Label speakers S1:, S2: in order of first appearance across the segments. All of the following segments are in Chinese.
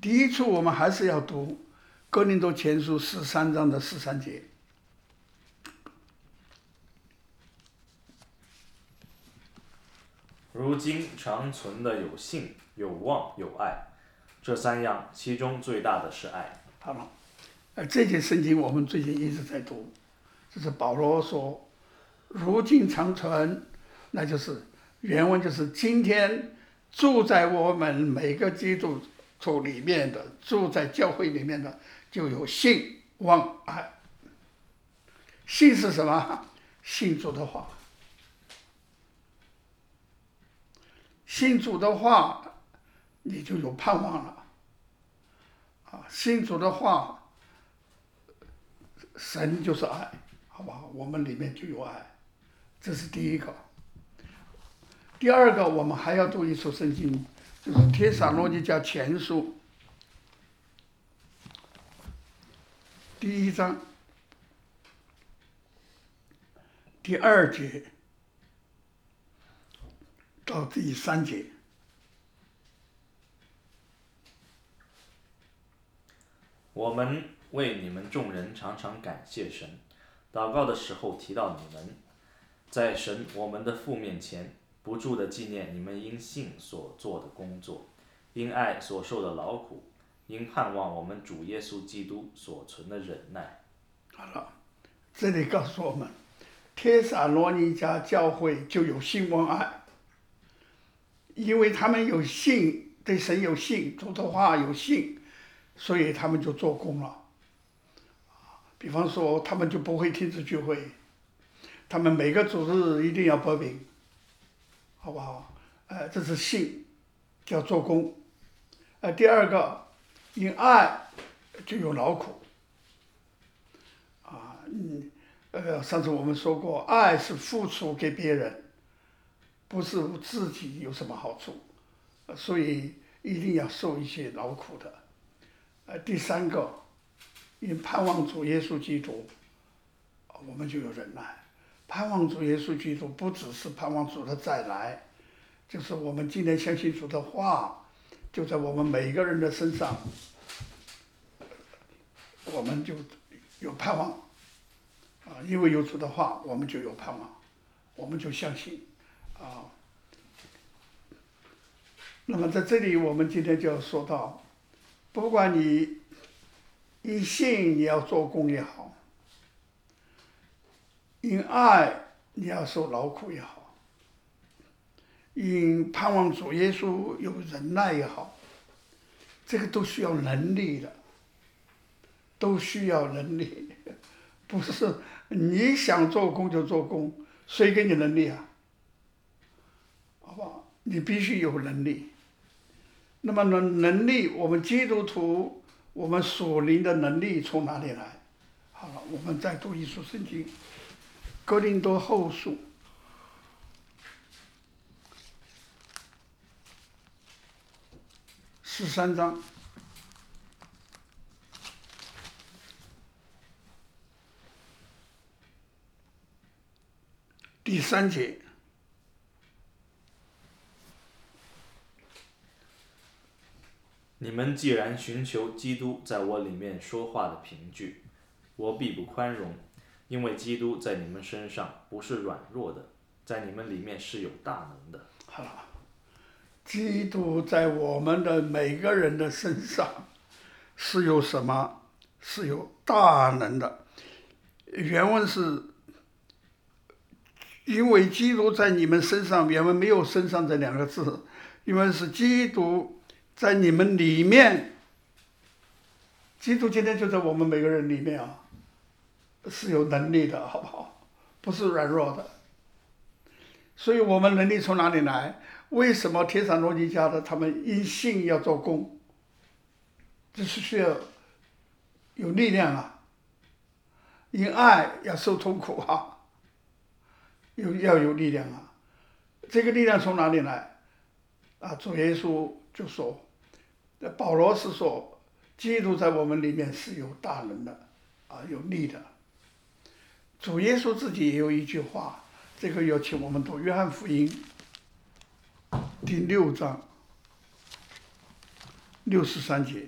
S1: 第一处我们还是要读哥林多前书13章的13节。
S2: 如今常存的有信、有望、有爱，这三样，其中最大的是爱。
S1: 好了，这节圣经我们最近一直在读，就是保罗说，如今常存，那就是原文就是今天住在我们每个基督徒里面的，住在教会里面的，就有信、望、爱。信是什么？信主的话。信主的话，你就有盼望了。信主的话，神就是爱，好不好？我们里面就有爱，这是第一个。第二个，我们还要读一处圣经，就是帖撒罗尼迦前书第1章第2节到第3节。
S2: 我们为你们众人常常感谢神，祷告的时候提到你们，在神我们的父面前，不住地纪念你们因信所做的工作，因爱所受的劳苦，因盼望我们主耶稣基督所存的忍耐。
S1: 好了，这里告诉我们，帖撒罗尼迦教会就有信望爱，因为他们有信，对神有信，主的话有信，所以他们就做工了。比方说，他们就不会停止聚会，他们每个主日一定要擘饼，好不好？这是信，叫做工。第二个，因爱就有劳苦。上次我们说过，爱是付出给别人，不是自己有什么好处，所以一定要受一些劳苦的。第三个，因盼望主耶稣基督，我们就有忍耐。盼望主耶稣基督不只是盼望主的再来，就是我们今天相信主的话，就在我们每一个人的身上，我们就有盼望。因为有主的话，我们就有盼望，我们就相信。那么在这里，我们今天就要说到，不管你因信你要做工也好，因爱你要受劳苦也好，因盼望主耶稣有忍耐也好，这个都需要能力的，都需要能力，不是你想做工就做工，谁给你能力啊？好不好？你必须有能力。那么能力，我们基督徒，我们属灵的能力从哪里来？好了，我们再读一处圣经，哥林多后书13章第3节。
S2: 你们既然寻求基督在我里面说话的凭据，我必不宽容，因为基督在你们身上不是软弱的，在你们里面是有大能的。
S1: 好了，基督在我们的每个人的身上是有什么？是有大能的。原文是因为基督在你们身上，原文没有身上这2个字，因为是基督在你们里面。基督今天就在我们每个人里面啊，是有能力的，好不好？不是软弱的。所以我们能力从哪里来？为什么帖撒罗尼迦的他们因信要做工？这是需要有力量啊。因爱要受痛苦啊，要有力量啊。这个力量从哪里来？主耶稣就说，保罗是说，基督在我们里面是有大能的，有力的。主耶稣自己也有一句话，这个要请我们读约翰福音第6章 63节。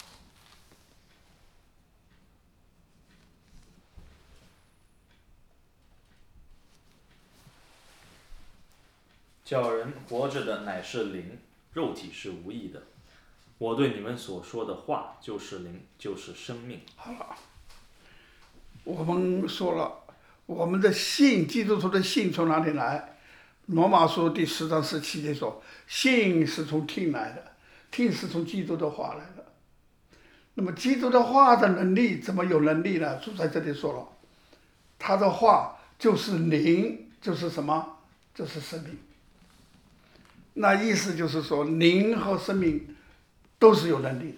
S2: 叫人活着的乃是灵，肉体是无益的。我对你们所说的话就是灵，就是生命。
S1: 好了，我们说了，我们的信，基督徒的信从哪里来？罗马书第10章17节说，信是从听来的，听是从基督的话来的。那么基督的话的能力怎么有能力呢？主在这里说了，他的话就是灵，就是什么？就是生命。那意思就是说，灵和生命都是有能力的。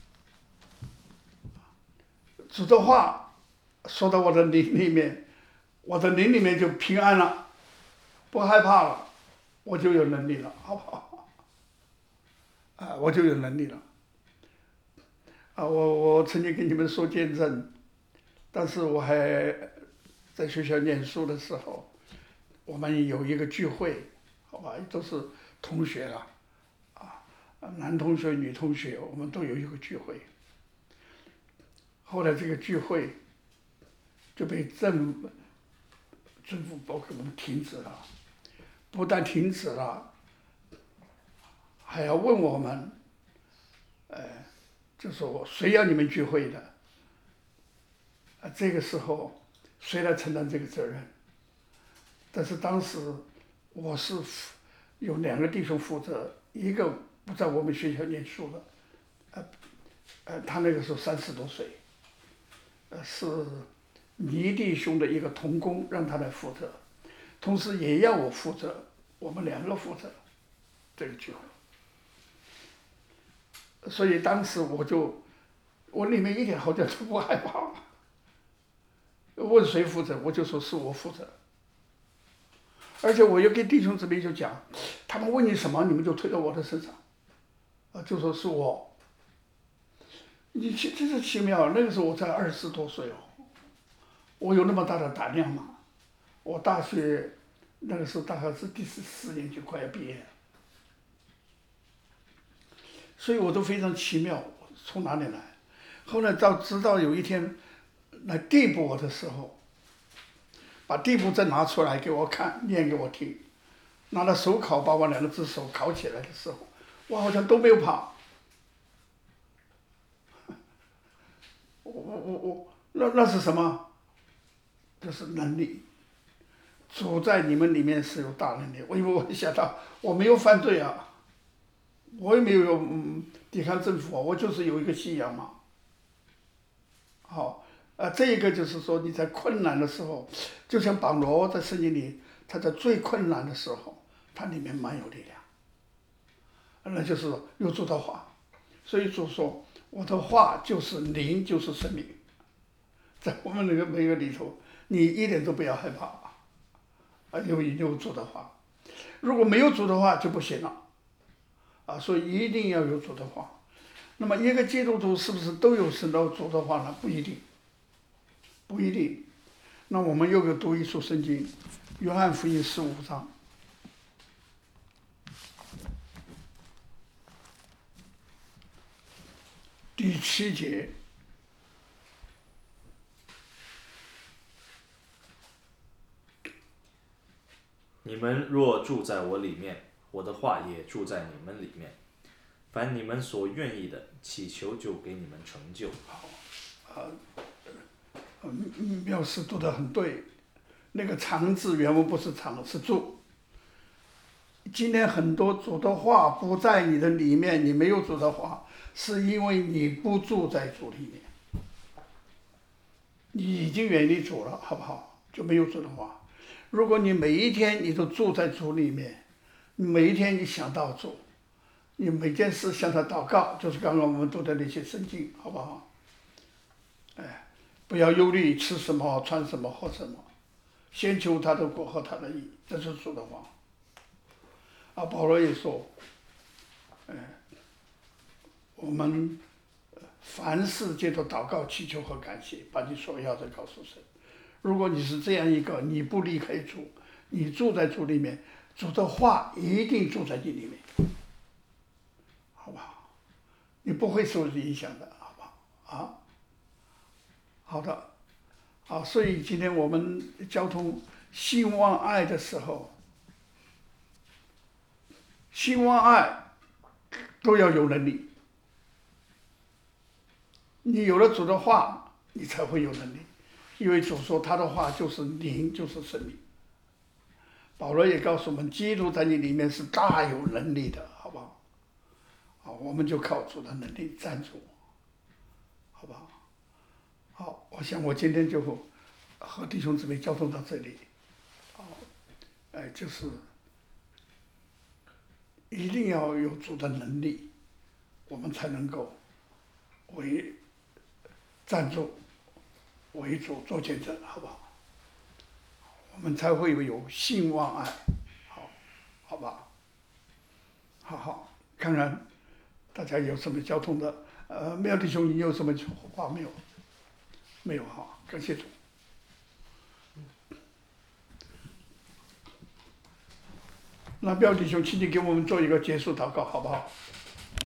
S1: 主的话说到我的灵里面，我的灵里面就平安了，不害怕了，我就有能力了，好不好？我就有能力了。我曾经跟你们说见证，但是我还在学校念书的时候，我们有一个聚会，好吧，都是同学了，男同学、女同学，我们都有一个聚会。后来这个聚会就被政府包给我们停止了，不但停止了，还要问我们，就说谁要你们聚会的？这个时候谁来承担这个责任？但是当时我是有2个弟兄负责，一个不在我们学校念书的，他那个时候30多岁，是倪弟兄的一个同工，让他来负责，同时也要我负责，我们2个负责这个聚会。所以当时我里面一点好像都不害怕，问谁负责，我就说是我负责。而且我又跟弟兄姊妹就讲，他们问你什么，你们就推到我的身上，就说是我。你真是奇妙，那个时候我才20多岁哦，我有那么大的胆量吗？我大学那个时候大概是第4年就快要毕业了，所以我都非常奇妙，从哪里来？后来直到有一天来逮捕我的时候，把地步证拿出来给我看，念给我听，拿了手铐把我2个只手铐起来的时候，我好像都没有怕。那是什么？这是能力。主在你们里面是有大能力。因为我想到我没有犯罪啊，我也没有抵抗政府啊，我就是有一个信仰嘛。好。这一个就是说你在困难的时候，就像保罗在圣经里，他在最困难的时候，他里面蛮有力量，那就是有主的话。所以主说我的话就是灵，就是生命，在我们那个每个里头，你一点都不要害怕，因为有主的话。如果没有主的话就不行了，所以一定要有主的话。那么一个基督徒是不是都有神的主的话呢？不一定。不一定。那我们又给读一处圣经，约翰福音15章第7节。
S2: 你们若住在我里面，我的话也住在你们里面。凡你们所愿意的，祈求就给你们成就。
S1: 妙思读得很对，那个常字原文不是常，是住。今天很多主的话不在你的里面，你没有主的话，是因为你不住在主里面，你已经远离主了，好不好？就没有主的话。如果你每一天你都住在主里面，每一天你想到主，你每件事向他祷告，就是刚刚我们读的那些圣经，好不好？不要忧虑吃什么穿什么喝什么，先求他的国和他的义，这是主的话。保罗也说，我们凡事借着祷告祈求和感谢，把你所要的告诉神。如果你是这样一个，你不离开主，你住在主里面，主的话一定住在你里面，好不好？ 你不会受影响的，好不好？啊，好的，好，所以今天我们交通兴旺爱的时候，兴旺爱都要有能力。你有了主的话，你才会有能力，因为主说他的话就是灵，就是生命。保罗也告诉我们，基督在你里面是大有能力的，好不好？好，我们就靠主的能力站住，好不好？好，我想我今天就和弟兄姊妹交通到这里，好，就是一定要有主的能力，我们才能够站住，为主做见证，好不好？我们才会有兴旺爱，好吧？好，看看大家有什么交通的，苗弟兄，你有什么话没有？没有哈，感谢主。那苗弟兄，请你给我们做一个结束祷告，好不好？